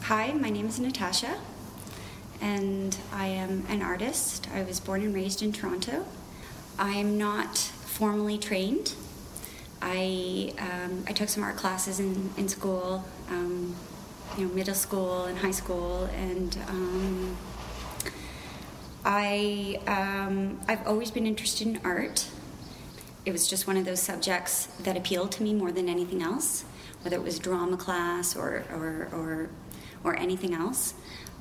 Hi, my name is Natasha, and I am an artist. I was born and raised in Toronto. I am not formally trained. I took some art classes in school, middle school and high school, and I've always been interested in art. It was just one of those subjects that appealed to me more than anything else, whether it was drama class or anything else.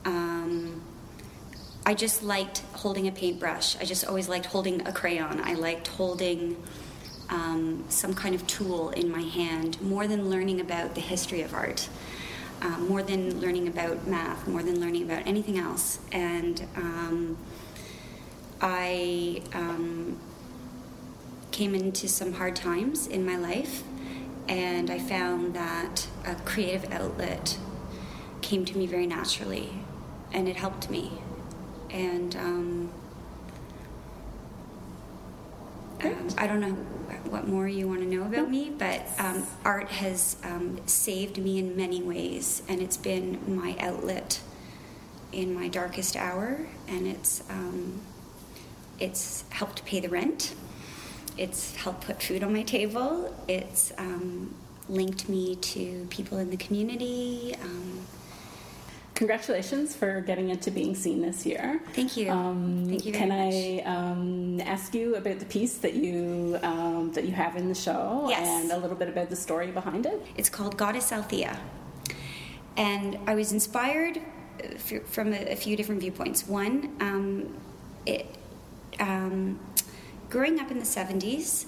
I just liked holding a paintbrush. I just always liked holding a crayon. I liked holding some kind of tool in my hand more than learning about the history of art, more than learning about math, more than learning about anything else. And I came into some hard times in my life, and I found that a creative outlet came to me very naturally, and it helped me. And I don't know what more you want to know about me, but art has saved me in many ways, and it's been my outlet in my darkest hour, and it's helped pay the rent. It's helped put food on my table. It's linked me to people in the community. Congratulations for getting into being seen this year. Thank you. Thank you very much. Can I ask you about the piece that you have in the show? Yes. And a little bit about the story behind it? It's called Goddess Althea. And I was inspired from a few different viewpoints. One, growing up in the 70s,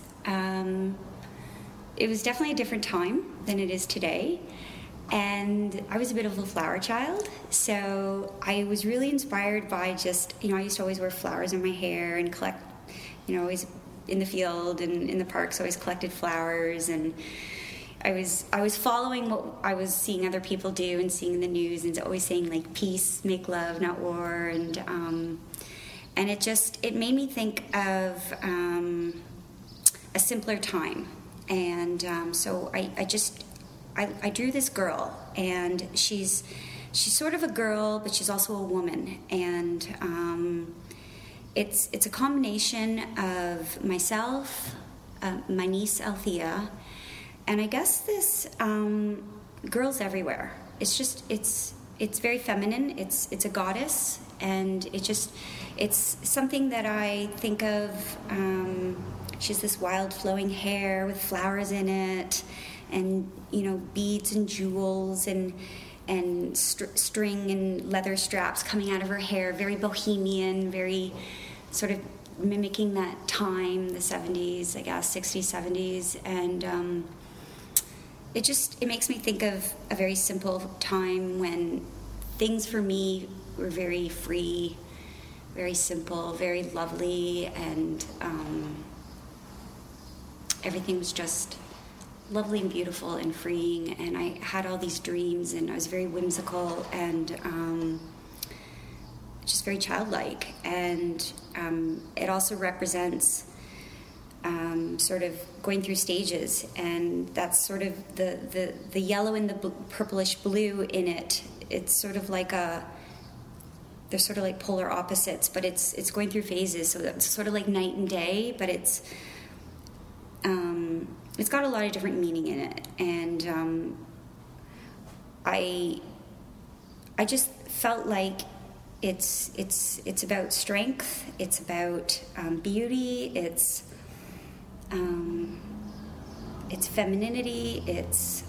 it was definitely a different time than it is today. And I was a bit of a flower child, so I was really inspired by just, I used to always wear flowers in my hair and collect, always in the field and in the parks, always collected flowers. And I was following what I was seeing other people do and seeing in the news, and always saying, like, peace, make love, not war. And it made me think of a simpler time. And so I drew this girl, and she's sort of a girl, but she's also a woman. And it's a combination of myself, my niece Althea, and I guess this girls everywhere. It's very feminine. It's a goddess, and it's something that I think of. She has this wild flowing hair with flowers in it, and beads and jewels and string and leather straps coming out of her hair, very bohemian, very sort of mimicking that time, the 70s, I guess, 60s, 70s. And it makes me think of a very simple time when things for me were very free, very simple, very lovely, and everything was just lovely and beautiful and freeing. And I had all these dreams, and I was very whimsical and just very childlike. And it also represents sort of going through stages, and that's sort of the yellow and the purplish blue in it. It's sort of like they're sort of like polar opposites, but it's going through phases. So it's sort of like night and day, but it's got a lot of different meaning in it. And I just felt like it's about strength, it's about beauty, it's femininity, it's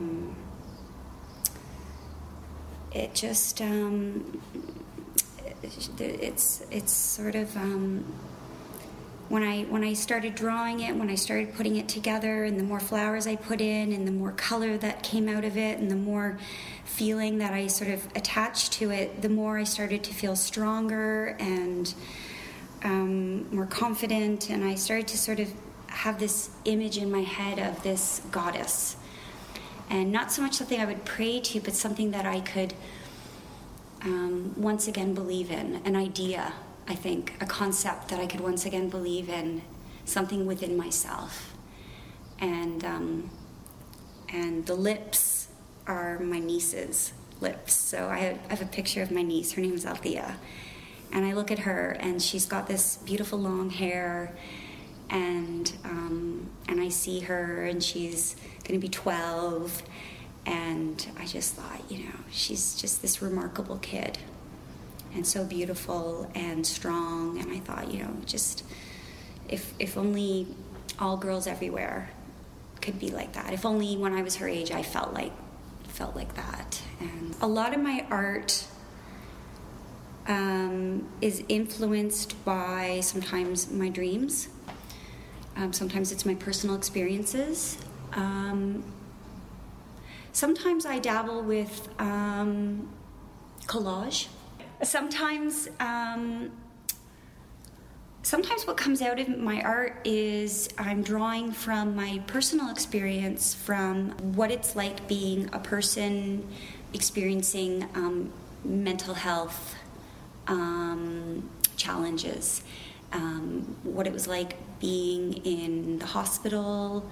sort of when I started drawing it, when I started putting it together, and the more flowers I put in, and the more color that came out of it, and the more feeling that I sort of attached to it, the more I started to feel stronger and more confident, and I started to sort of have this image in my head of this goddess. And not so much something I would pray to, but something that I could once again believe in, an idea, I think, a concept that I could once again believe in, something within myself. And the lips are my niece's, lips. So I have a picture of my niece. Her name is Althea. And I look at her, and she's got this beautiful long hair, and I see her, and she's going to be 12, and I just thought, she's just this remarkable kid, and so beautiful and strong, and I thought, just if only all girls everywhere could be like that. If only when I was her age I felt like that. And a lot of my art is influenced by sometimes my dreams. Sometimes it's my personal experiences. Sometimes I dabble with collage. Sometimes what comes out of my art is I'm drawing from my personal experience, from what it's like being a person experiencing mental health challenges, what it was like being in the hospital,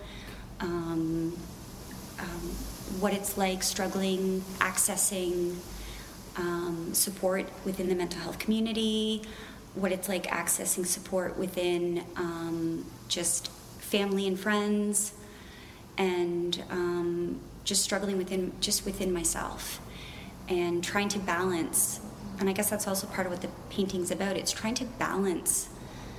what it's like struggling, accessing support within the mental health community, what it's like accessing support within just family and friends, and just struggling within myself, and trying to balance. And I guess that's also part of what the painting's about. It's trying to balance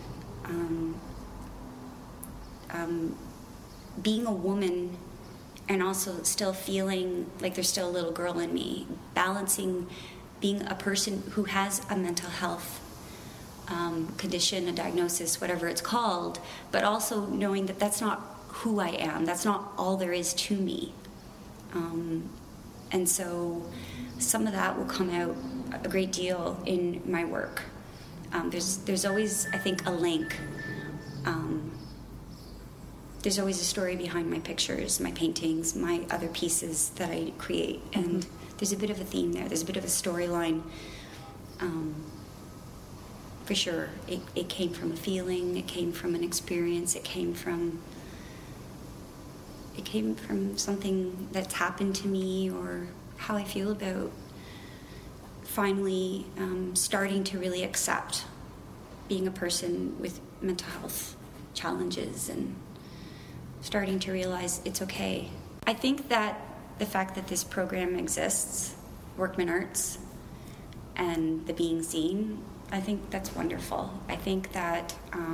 being a woman and also still feeling like there's still a little girl in me, balancing being a person who has a mental health condition, a diagnosis, whatever it's called, but also knowing that that's not who I am, that's not all there is to me. And so some of that will come out a great deal in my work. There's always, I think, a link. There's always a story behind my pictures, my paintings, my other pieces that I create, and there's a bit of a theme there. There's a bit of a storyline. For sure, it came from a feeling. It came from an experience. It came from something that's happened to me, or how I feel about finally starting to really accept being a person with mental health challenges, and starting to realize it's okay. I think that the fact that this program exists, Workman Arts, and the Being Seen, I think that's wonderful. I think that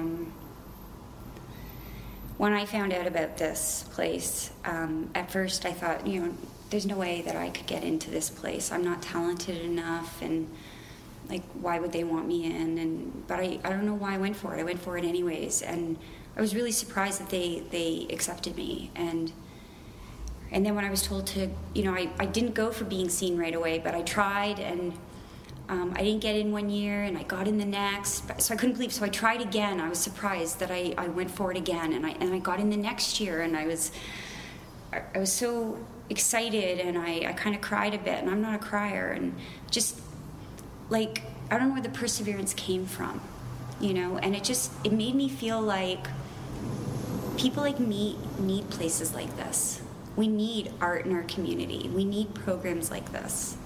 when I found out about this place, at first I thought, there's no way that I could get into this place. I'm not talented enough, and why would they want me in? But I don't know why I went for it. I went for it anyways, and I was really surprised that they accepted me. And then when I was told to, I didn't go for Being Seen right away, but I tried, and I didn't get in one year, and I got in the next. So I couldn't believe. So I tried again. I was surprised that I went for it again, and I got in the next year, and I was so excited, and I kind of cried a bit. And I'm not a crier, and just I don't know where the perseverance came from, And it made me feel like people like me need places like this. We need art in our community. We need programs like this.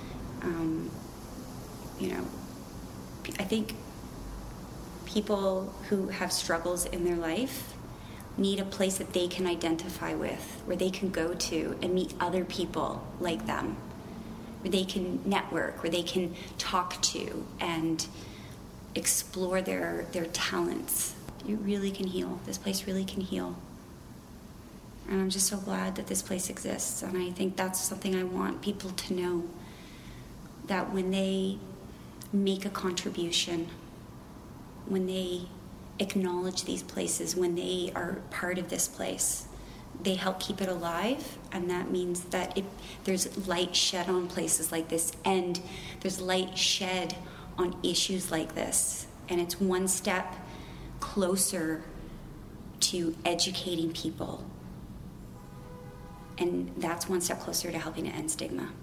I think people who have struggles in their life need a place that they can identify with, where they can go to and meet other people like them, where they can network, where they can talk to and explore their talents. It really can heal. This place really can heal. And I'm just so glad that this place exists. And I think that's something I want people to know, that when they make a contribution, when they acknowledge these places, when they are part of this place, they help keep it alive. And that means that there's light shed on places like this, and there's light shed on issues like this. And it's one step closer to educating people. And that's one step closer to helping to end stigma.